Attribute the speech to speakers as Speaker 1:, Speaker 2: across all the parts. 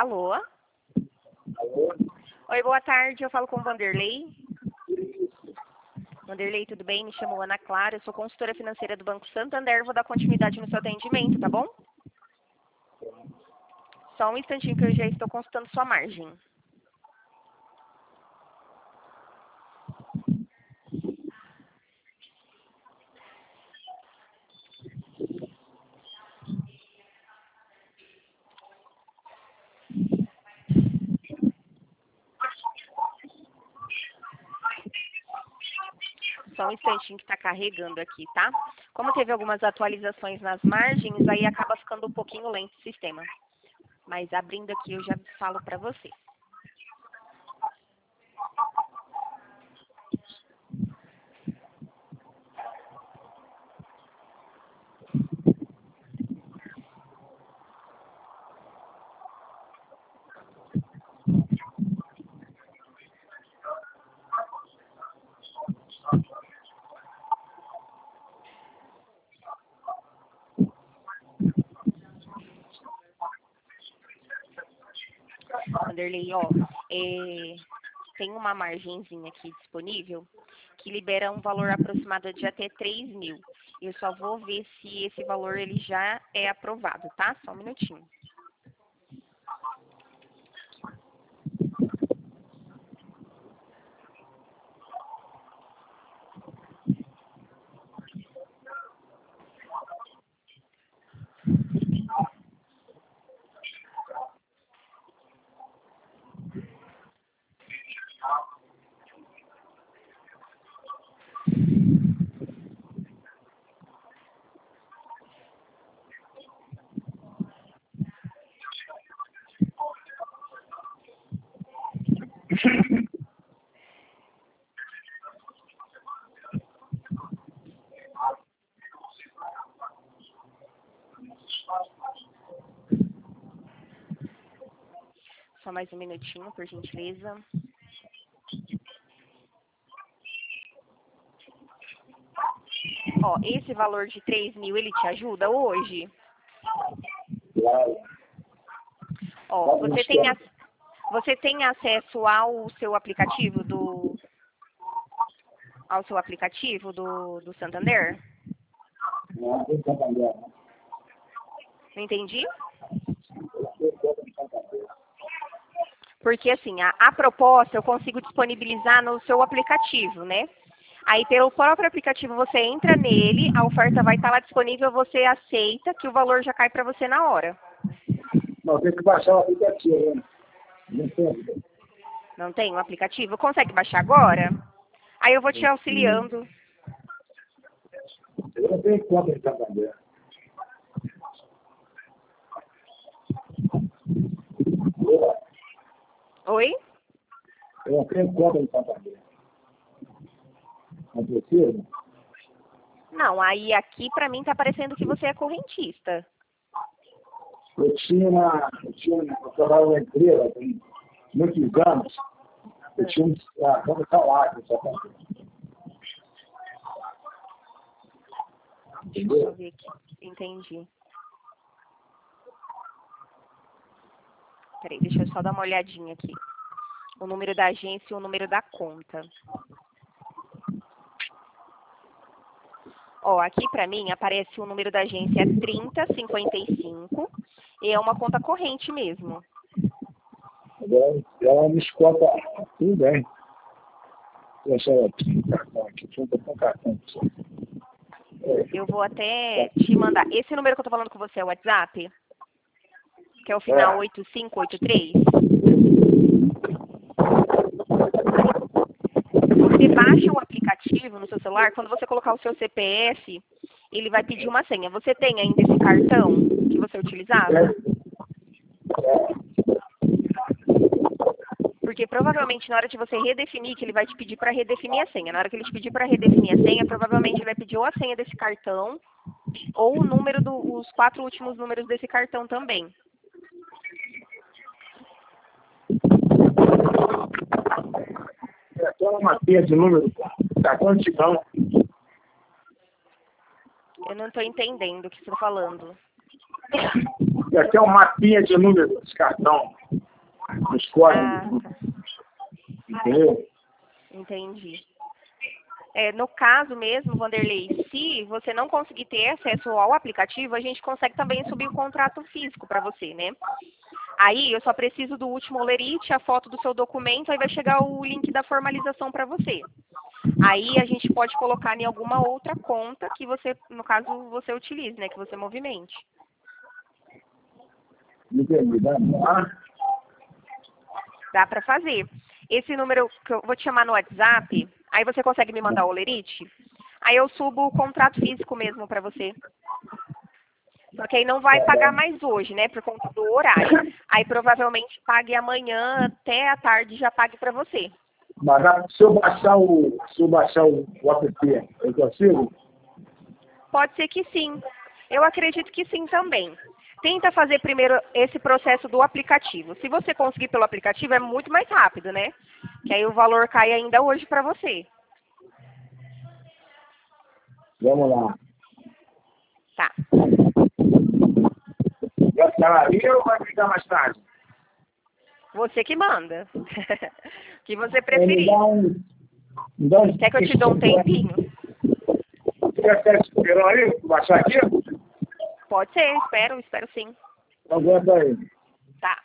Speaker 1: Alô?
Speaker 2: Alô?
Speaker 1: Oi, boa tarde. Eu falo com o Vanderlei. Vanderlei, tudo bem? Me chamo Ana Clara, eu sou consultora financeira do Banco Santander. Vou dar continuidade no seu atendimento, tá bom? Só um instantinho que eu já estou consultando sua margem. Só um instantinho que está carregando aqui, tá? Como teve algumas atualizações nas margens, aí acaba ficando um pouquinho lento o sistema. Mas abrindo aqui eu já falo para você. Vanderlei, ó, tem uma margenzinha aqui disponível que libera um valor aproximado de até 3 mil. Eu só vou ver se esse valor ele já é aprovado, tá? Só um minutinho. Só mais um minutinho, por gentileza. Ó, esse valor de 3 mil, ele te ajuda hoje?
Speaker 2: Claro.
Speaker 1: Ó, você tem acesso ao seu aplicativo do Santander?
Speaker 2: Não, tem Santander, né?
Speaker 1: Não entendi? Porque, assim, a proposta eu consigo disponibilizar no seu aplicativo, né? Aí, pelo próprio aplicativo, você entra nele, a oferta vai estar lá disponível, você aceita que o valor já cai para você na hora.
Speaker 2: Não, tem que baixar o aplicativo, né? Não tem.
Speaker 1: Não tem um aplicativo? Consegue baixar agora? Aí eu vou te auxiliando.
Speaker 2: Eu não tenho conta em Santander.
Speaker 1: Oi?
Speaker 2: Eu não tenho conta em Santander. Não precisa?
Speaker 1: Não, aí aqui para mim tá parecendo que você é correntista.
Speaker 2: Eu trabalhava na empresa tem muitos anos. Eu tinha um salário em Santander.
Speaker 1: Deixa eu só ver aqui. Entendi. Peraí, deixa eu só dar uma olhadinha aqui. O número da agência e o número da conta. Ó, aqui pra mim aparece o número da agência 3055 e é uma conta corrente mesmo.
Speaker 2: Agora, ela me escuta tudo bem. Deixa eu cartão aqui, junto com o cartão.
Speaker 1: Eu vou até te mandar. Esse número que eu tô falando com você é o WhatsApp? Que é o final 8583? Você baixa o aplicativo no seu celular, quando você colocar o seu CPF, ele vai pedir uma senha. Você tem ainda esse cartão que você utilizava? Porque provavelmente na hora de você redefinir, que ele vai te pedir para redefinir a senha. Na hora que ele te pedir para redefinir a senha, provavelmente ele vai pedir ou a senha desse cartão, ou o número os 4 últimos números desse cartão também.
Speaker 2: É aquela mapinha de número, cartão antigão.
Speaker 1: Eu não estou entendendo o que você está falando.
Speaker 2: É aquela mapinha de número de cartão. Os códigos.
Speaker 1: Ah, tá.
Speaker 2: Entendeu?
Speaker 1: Entendi. No caso mesmo, Vanderlei, se você não conseguir ter acesso ao aplicativo, a gente consegue também subir o contrato físico para você, né? Aí eu só preciso do último olerite, a foto do seu documento, aí vai chegar o link da formalização para você. Aí a gente pode colocar em alguma outra conta que você, no caso, você utilize, né? Que você movimente.
Speaker 2: Entendi.
Speaker 1: Dá para fazer. Esse número que eu vou te chamar no WhatsApp, aí você consegue me mandar o olerite? Aí eu subo o contrato físico mesmo para você. Porque aí não vai pagar mais hoje, né? Por conta do horário. Aí provavelmente pague amanhã, até a tarde já pague para você.
Speaker 2: Mas se eu baixar o app, eu consigo?
Speaker 1: Pode ser que sim. Eu acredito que sim também. Tenta fazer primeiro esse processo do aplicativo. Se você conseguir pelo aplicativo, é muito mais rápido, né? Que aí o valor cai ainda hoje para você.
Speaker 2: Vamos lá.
Speaker 1: Tá.
Speaker 2: Vai ficar ali ou vai ficar mais tarde?
Speaker 1: Você que manda. O que você preferir.
Speaker 2: Me dá
Speaker 1: Quer que eu te dê um tempinho?
Speaker 2: Quer ficar esperando aí? Baixar aqui?
Speaker 1: Pode ser, espero sim.
Speaker 2: Então aguenta aí.
Speaker 1: Tá.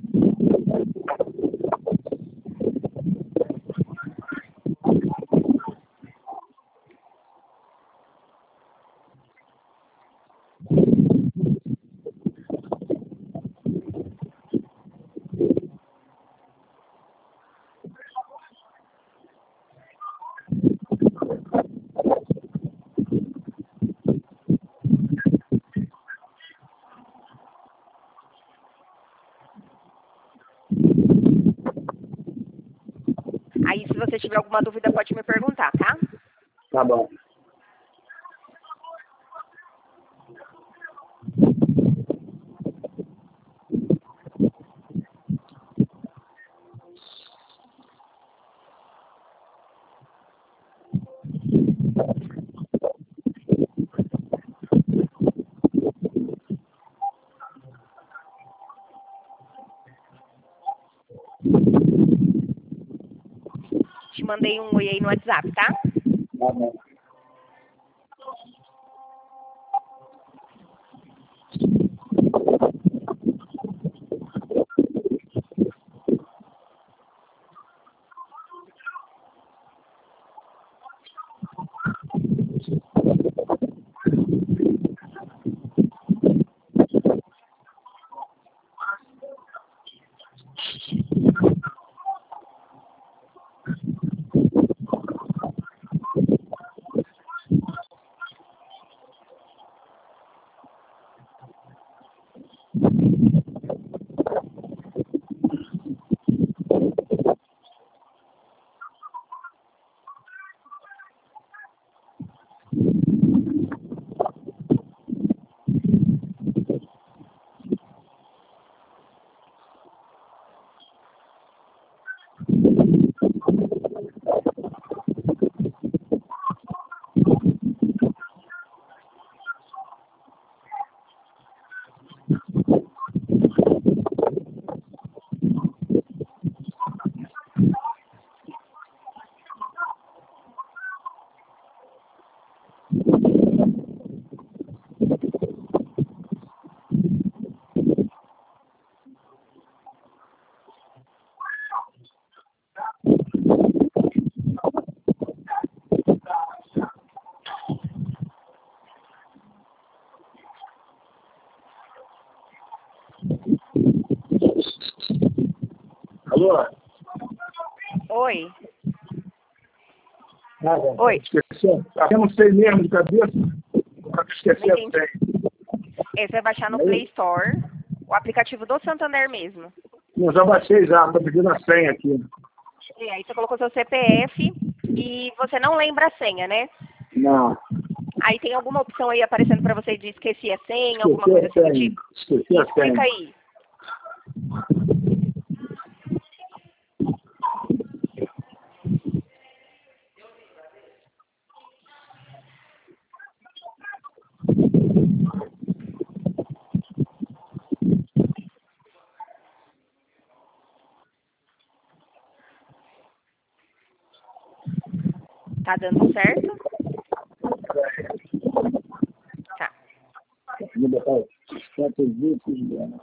Speaker 1: Aí, se você tiver alguma dúvida, pode me perguntar, tá?
Speaker 2: Tá bom.
Speaker 1: Te mandei um oi aí no WhatsApp, tá?
Speaker 2: Tá bom. Alô?
Speaker 1: Oi.
Speaker 2: Ah, bom.
Speaker 1: Oi.
Speaker 2: Esqueceu? Eu não sei mesmo de cabeça. Esqueci
Speaker 1: Não
Speaker 2: a
Speaker 1: entendi.
Speaker 2: senha.
Speaker 1: Você vai baixar no Play Store o aplicativo do Santander mesmo.
Speaker 2: Não, já baixei já, tô pedindo a senha aqui.
Speaker 1: E aí você colocou seu CPF e você não lembra a senha, né?
Speaker 2: Não.
Speaker 1: Aí tem alguma opção aí aparecendo para você de esqueci a senha, alguma
Speaker 2: Esqueci
Speaker 1: coisa
Speaker 2: a
Speaker 1: assim do
Speaker 2: senha.
Speaker 1: tipo?
Speaker 2: Esqueci a
Speaker 1: Explica
Speaker 2: senha.
Speaker 1: aí. Tá dando certo? Tá.
Speaker 2: Vou botar os 4 vídeos dela.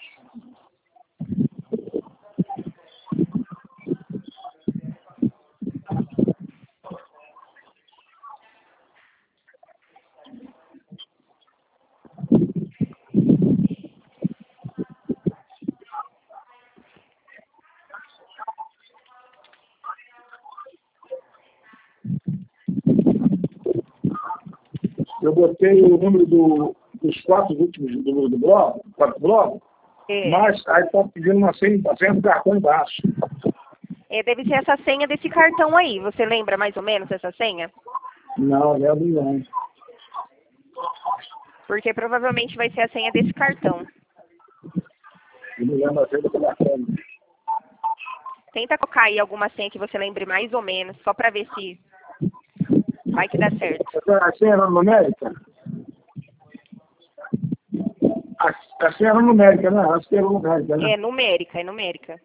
Speaker 2: Eu botei o número dos 4 últimos números do bloco, 4 blocos, mas aí está pedindo uma senha do cartão embaixo.
Speaker 1: Deve ser essa senha desse cartão aí. Você lembra mais ou menos essa senha?
Speaker 2: Não, não.
Speaker 1: Porque provavelmente vai ser a senha desse cartão.
Speaker 2: Eu me lembro a senha do cartão.
Speaker 1: Tenta colocar aí alguma senha que você lembre mais ou menos, só para ver se vai que dá certo.
Speaker 2: A senha era numérica? A senha era numérica, né? Acho que era numérica, né?
Speaker 1: É numérica.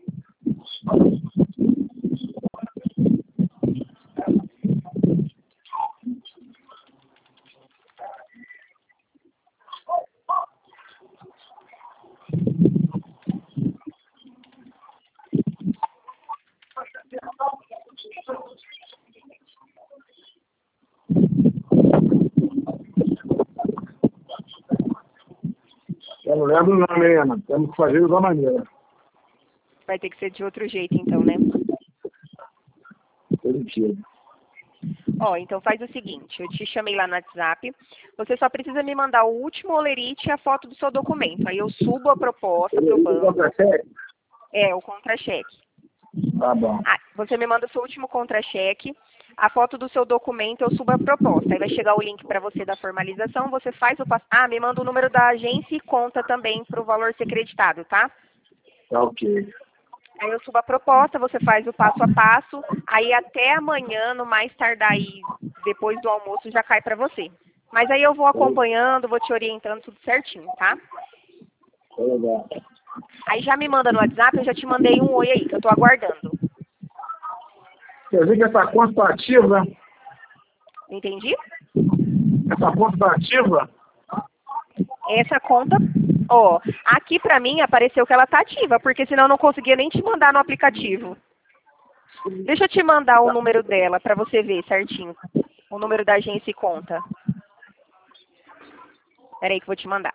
Speaker 2: Eu não lembro o nome, Ana. Temos que fazer de outra maneira.
Speaker 1: Vai ter que ser de outro jeito então, né?
Speaker 2: Positivo.
Speaker 1: Ó, então faz o seguinte, eu te chamei lá no WhatsApp, você só precisa me mandar o último olerite e a foto do seu documento. Aí eu subo a proposta pro banco.
Speaker 2: Contra-cheque?
Speaker 1: O contra-cheque.
Speaker 2: Tá bom.
Speaker 1: Você me manda o seu último contra-cheque, a foto do seu documento, eu subo a proposta. Aí vai chegar o link para você da formalização, você faz o passo. Me manda o número da agência e conta também para o valor ser creditado, tá?
Speaker 2: Tá ok.
Speaker 1: Aí eu subo a proposta, você faz o passo a passo, aí até amanhã, no mais tardar aí, depois do almoço, já cai para você. Mas aí eu vou acompanhando, vou te orientando tudo certinho, tá?
Speaker 2: Tá legal.
Speaker 1: Aí já me manda no WhatsApp, eu já te mandei um oi aí, que eu tô aguardando.
Speaker 2: Quer dizer que essa conta está ativa?
Speaker 1: Entendi?
Speaker 2: Essa conta está ativa?
Speaker 1: Essa conta, aqui pra mim apareceu que ela tá ativa, porque senão eu não conseguia nem te mandar no aplicativo. Deixa eu te mandar o número dela pra você ver certinho. O número da agência e conta. Peraí que eu vou te mandar.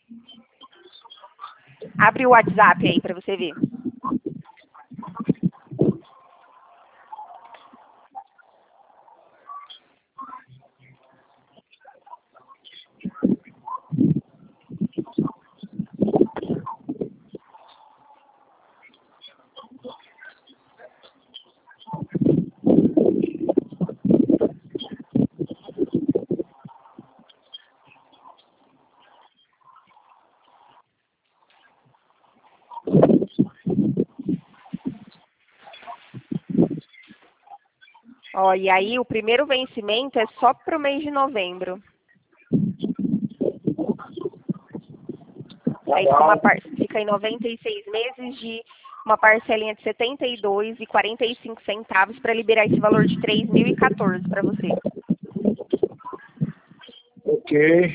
Speaker 1: Abre o WhatsApp aí pra você ver. E aí o primeiro vencimento é só pro mês de novembro. Aí fica em 96 meses de uma parcelinha de R$ 72,45 para liberar esse valor de 3.014 para você.
Speaker 2: Ok.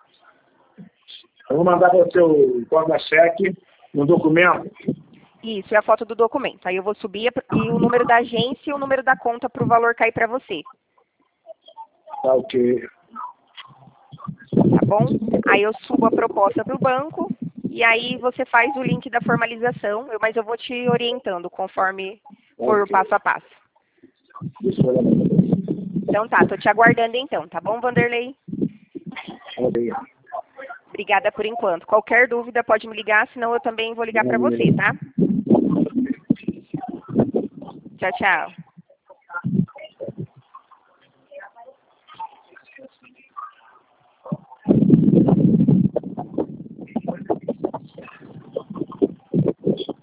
Speaker 2: Eu vou mandar para o seu contra-cheque no documento.
Speaker 1: Isso, é a foto do documento. Aí eu vou subir e o número da agência e o número da conta para o valor cair para você.
Speaker 2: Tá ok.
Speaker 1: Tá bom? Aí eu subo a proposta para o banco e aí você faz o link da formalização, mas eu vou te orientando conforme for o passo a passo. Então tá, tô te aguardando então, tá bom, Vanderlei?
Speaker 2: Obrigado.
Speaker 1: Obrigada por enquanto. Qualquer dúvida pode me ligar, senão eu também vou ligar para você, tá? Tchau, tchau.